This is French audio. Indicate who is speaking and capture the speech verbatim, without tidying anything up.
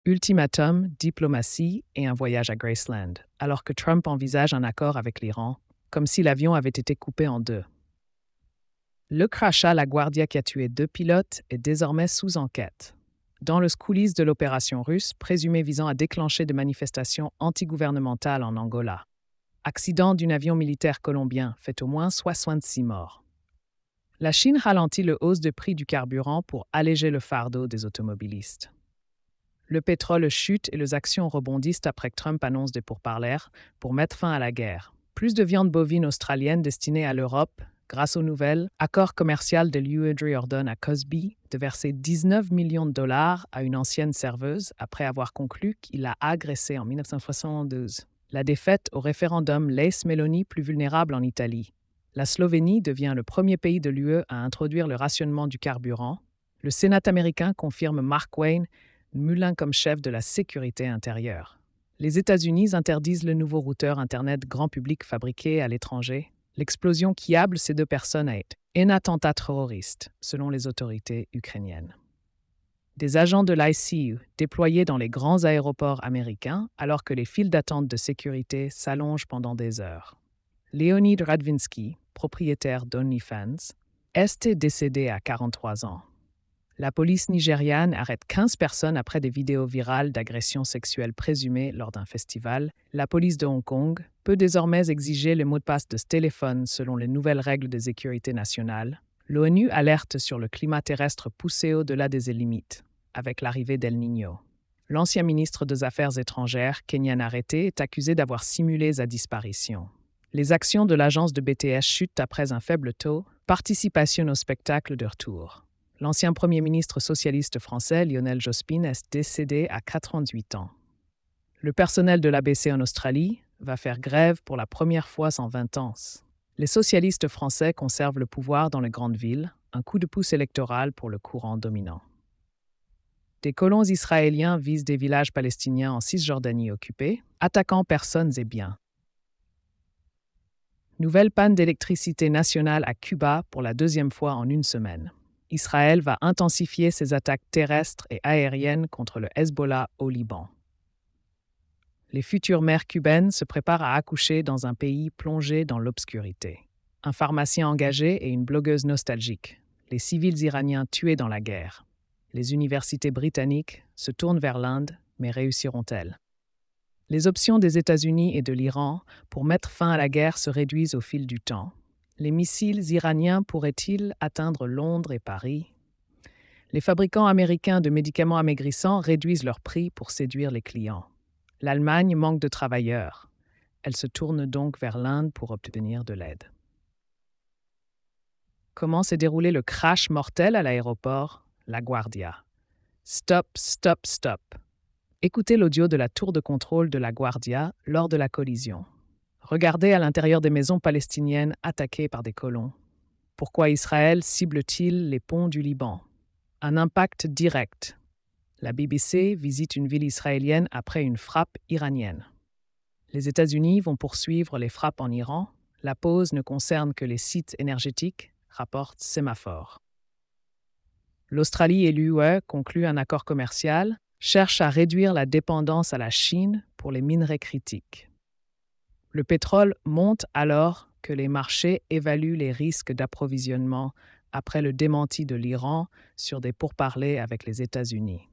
Speaker 1: Ultimatum, diplomatie et un voyage à Graceland, alors que Trump envisage un accord avec l'Iran, comme si l'avion avait été coupé en deux. Le crachat LaGuardia qui a tué deux pilotes est désormais sous enquête. Dans le coulisses de l'opération russe, présumée visant à déclencher des manifestations antigouvernementales en Angola. Accident d'un avion militaire colombien fait au moins soixante-six morts. La Chine ralentit le hausse de prix du carburant pour alléger le fardeau des automobilistes. Le pétrole chute et les actions rebondissent après que Trump annonce des pourparlers pour mettre fin à la guerre. Plus de viande bovine australienne destinée à l'Europe, grâce aux nouvelles accord commercial de l'U E ordonne à Cosby de verser dix-neuf millions de dollars à une ancienne serveuse après avoir conclu qu'il l'a agressée en dix-neuf cent soixante-douze. La défaite au référendum laisse Meloni plus vulnérable en Italie. La Slovénie devient le premier pays de l'U E à introduire le rationnement du carburant. Le Sénat américain confirme Mark Wayne Mullen comme chef de la sécurité intérieure. Les États-Unis interdisent le nouveau routeur Internet grand public fabriqué à l'étranger. L'explosion qui able ces deux personnes a été un attentat terroriste, selon les autorités ukrainiennes. Des agents de l'I C U déployés dans les grands aéroports américains alors que les files d'attente de sécurité s'allongent pendant des heures. Leonid Radvinsky, propriétaire d'OnlyFans, est décédé à quarante-trois ans. La police nigériane arrête quinze personnes après des vidéos virales d'agressions sexuelles présumées lors d'un festival. La police de Hong Kong peut désormais exiger le mot de passe de ce téléphone selon les nouvelles règles de sécurité nationale. L'ONU alerte sur le climat terrestre poussé au-delà des limites, avec l'arrivée d'El Niño. L'ancien ministre des Affaires étrangères, Kenyan arrêté, est accusé d'avoir simulé sa disparition. Les actions de l'agence de B T S chutent après un faible taux. Participation au spectacle de retour. L'ancien premier ministre socialiste français, Lionel Jospin, est décédé à quatre-vingt-huit ans. Le personnel de l'A B C en Australie va faire grève pour la première fois en vingt ans. Les socialistes français conservent le pouvoir dans les grandes villes, un coup de pouce électoral pour le courant dominant. Des colons israéliens visent des villages palestiniens en Cisjordanie occupés, attaquant personnes et biens. Nouvelle panne d'électricité nationale à Cuba pour la deuxième fois en une semaine. Israël va intensifier ses attaques terrestres et aériennes contre le Hezbollah au Liban. Les futures mères cubaines se préparent à accoucher dans un pays plongé dans l'obscurité. Un pharmacien engagé et une blogueuse nostalgique. Les civils iraniens tués dans la guerre. Les universités britanniques se tournent vers l'Inde, mais réussiront-elles? Les options des États-Unis et de l'Iran pour mettre fin à la guerre se réduisent au fil du temps. Les missiles iraniens pourraient-ils atteindre Londres et Paris? Les fabricants américains de médicaments amaigrissants réduisent leurs prix pour séduire les clients. L'Allemagne manque de travailleurs. Elle se tourne donc vers l'Inde pour obtenir de l'aide. Comment s'est déroulé le crash mortel à l'aéroport LaGuardia? Stop, stop, stop. Écoutez l'audio de la tour de contrôle de LaGuardia lors de la collision. Regardez à l'intérieur des maisons palestiniennes attaquées par des colons. Pourquoi Israël cible-t-il les ponts du Liban? Un impact direct. La B B C visite une ville israélienne après une frappe iranienne. Les États-Unis vont poursuivre les frappes en Iran. La pause ne concerne que les sites énergétiques, rapporte Sémaphore. L'Australie et l'U E concluent un accord commercial, cherchent à réduire la dépendance à la Chine pour les minerais critiques. Le pétrole monte alors que les marchés évaluent les risques d'approvisionnement après le démenti de l'Iran sur des pourparlers avec les États-Unis.